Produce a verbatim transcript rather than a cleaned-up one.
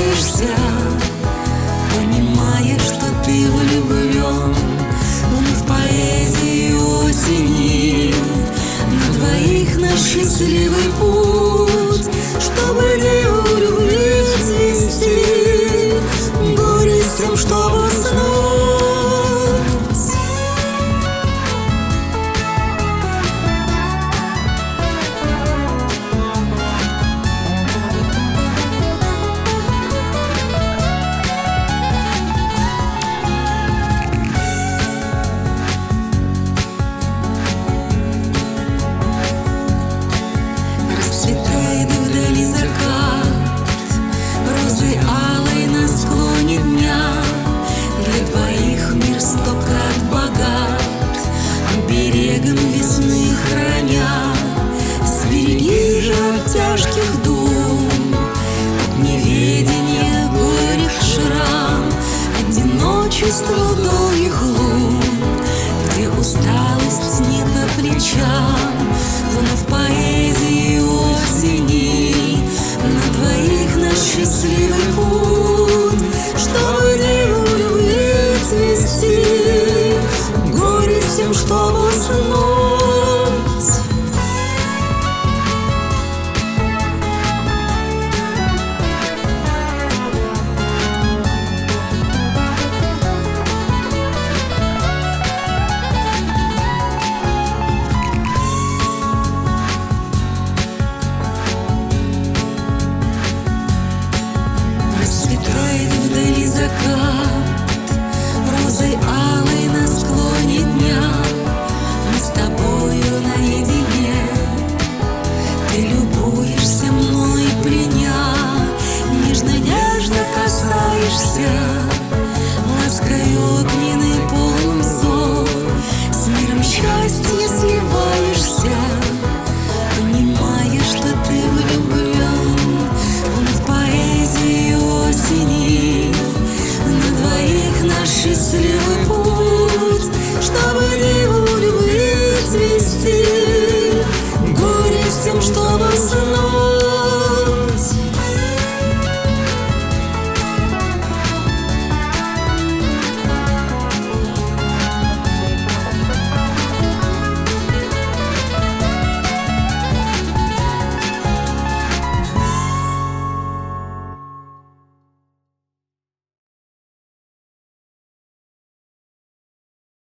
улыбаешься, понимая, что ты влюблен. Вновь поэзии осени на двоих наш счастливый путь, чтобы не любви цвести, горестям, чтобы уснуть. Расцветает вдали закат, розой алой на склоне дня. Для двоих мир сто крат богат, берегом весны храня. Сбереги же от тяжких дум, от неведения горек шрам, одиночество долгих лун, где усталость не по плечам. Вновь поэзии осени на двоих наш счастливый путь, чтобы не любви цвести, горестям, чтобы уснуть. Расцветает вдали закат, розой алой на склоне дня. Мы с тобою наедине, ты любуешься мной пленя. Нежно-нежно касаешься, ласкою